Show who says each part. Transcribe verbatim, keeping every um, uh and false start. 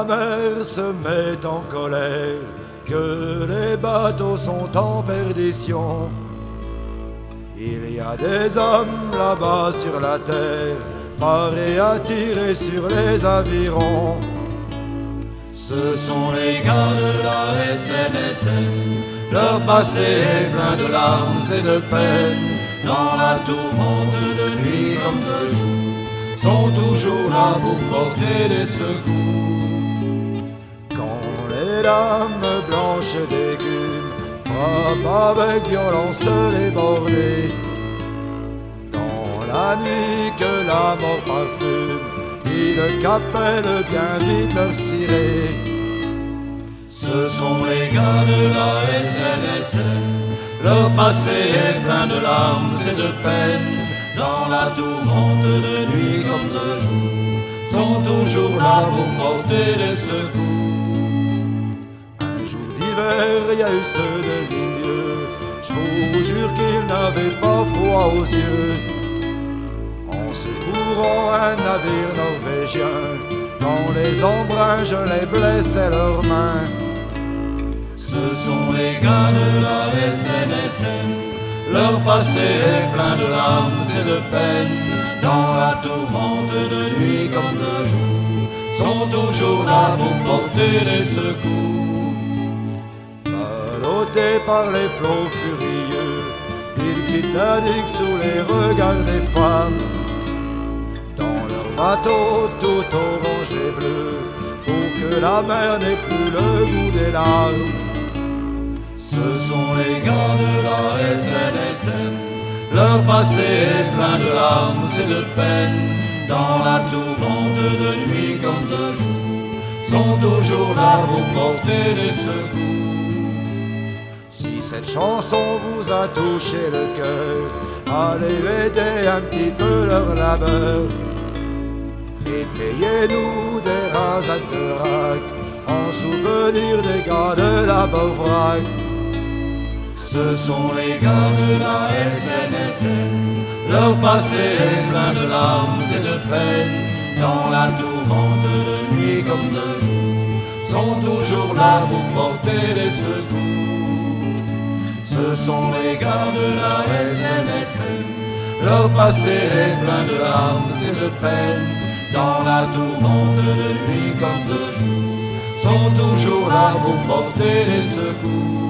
Speaker 1: mer se met en colère, que les bateaux sont en perdition. Il y a des hommes là-bas sur la terre, parés à tirer sur les avirons.
Speaker 2: Ce sont les gars de la S N S M, leur passé est plein de larmes et de peine. Dans la tourmente de nuit comme de jour, sont toujours là pour porter des secours.
Speaker 1: Quand les lames blanches d'écume frappent avec violence les bordées, dans la nuit que la mort parfume, ils capellent bien vite leur ciré.
Speaker 2: Ce sont les gars de la S N S M, leur passé est plein de larmes et de peine. Dans la tourmente de nuit comme de jour, sont toujours là pour porter les secours.
Speaker 1: Un jour d'hiver, il y a eu ceux de milieu, je vous jure qu'ils n'avaient pas froid aux yeux. En secourant un navire norvégien, quand les embruns gelaient blessaient leurs mains.
Speaker 2: Ce sont les gars de la S N S M, leur passé est plein de larmes et de peine. Dans la tourmente de nuit comme de jour, sont toujours là pour porter les secours.
Speaker 1: Ballottés par les flots furieux, ils quittent la digue sous les regards des femmes. Dans leur bateau tout orange et bleu, pour que la mer n'ait plus le goût des larmes.
Speaker 2: Ce sont les gars de la S N S M, leur passé est plein de larmes et de peine. Dans la tourmente de nuit comme de jour, sont toujours là pour porter les secours.
Speaker 1: Si cette chanson vous a touché le cœur, allez aider un petit peu leur labeur. Et payez-nous des rasades de rack, en souvenir des gars de la Beauvrac.
Speaker 2: Ce sont les gars de la S N S M, leur passé est plein de larmes et de peine. Dans la tourmente de nuit comme de jour, sont toujours là pour porter les secours. Ce sont les gars de la S N S M, leur passé est plein de larmes et de peine. Dans la tourmente de nuit comme de jour, sont toujours là pour porter les secours.